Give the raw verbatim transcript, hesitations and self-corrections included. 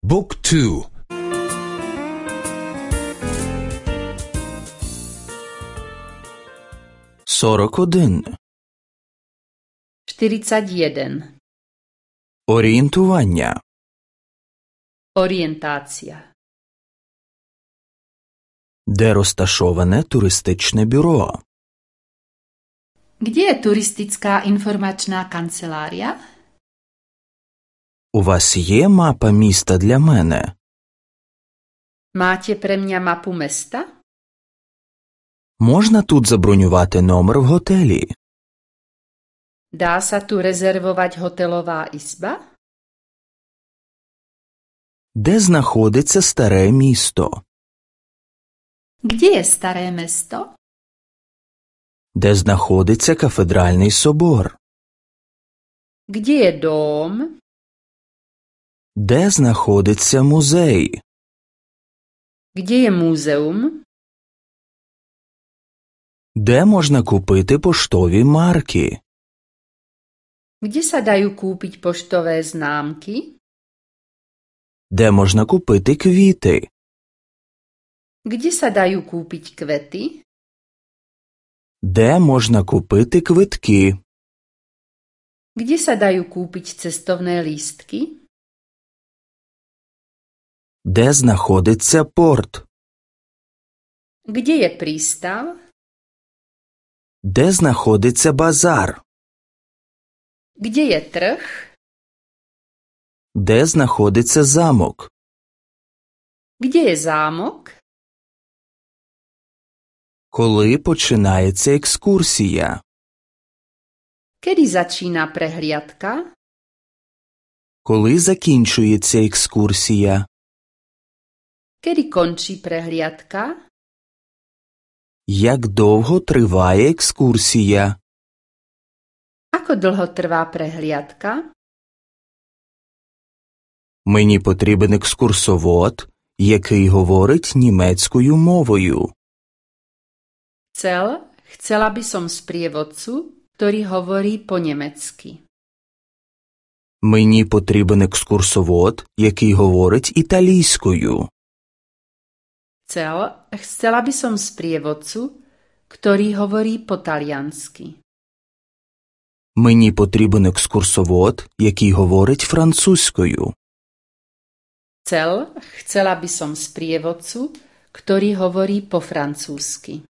Book two. сорок один. štyridsať jeden. Орієнтування. Orientácia. Де розташоване туристичне бюро? Kde je turistická informačná kancelária? У вас є мапа міста для мене? Máte pre mňa mapu mesta? Можна тут забронювати номер в готелі? Dá sa tu rezervovať hotelová izba? Де знаходиться старе місто? Kde je staré mesto? Де знаходиться кафедральний собор? Kde je dóm? Де знаходиться музей? Kde je múzeum? Де можна купити поштові марки? Kde sa dajú kúpiť poštové známky? Де можна купити квіти? Kde sa dajú kúpiť kvety? Де можна купити квитки? Kde sa dajú kúpiť cestovné lístky? Де знаходиться порт? Kde je prístav? Де знаходиться базар? Kde je trh? Де знаходиться замок? Kde je zámok? Коли починається екскурсія? Kedy začína prehliadka? Коли закінчується екскурсія? Kedy končí prehliadka? Як довго триває екскурсія? Ako dlho trvá prehliadka? Мені потрібен екскурсовод, який говорить німецькою мовою. Chcel, chcela by som sprievodcu, ktorý hovorí po nemecky. Мені потрібен екскурсовод, який говорить італійською. Chcel, chcela by som sprievodcu, ktorý hovorí po taliansky. Мені потрібен екскурсовод, який говорить французькою. Chcel, chcela by som sprievodcu, ktorý hovorí po francúzsky.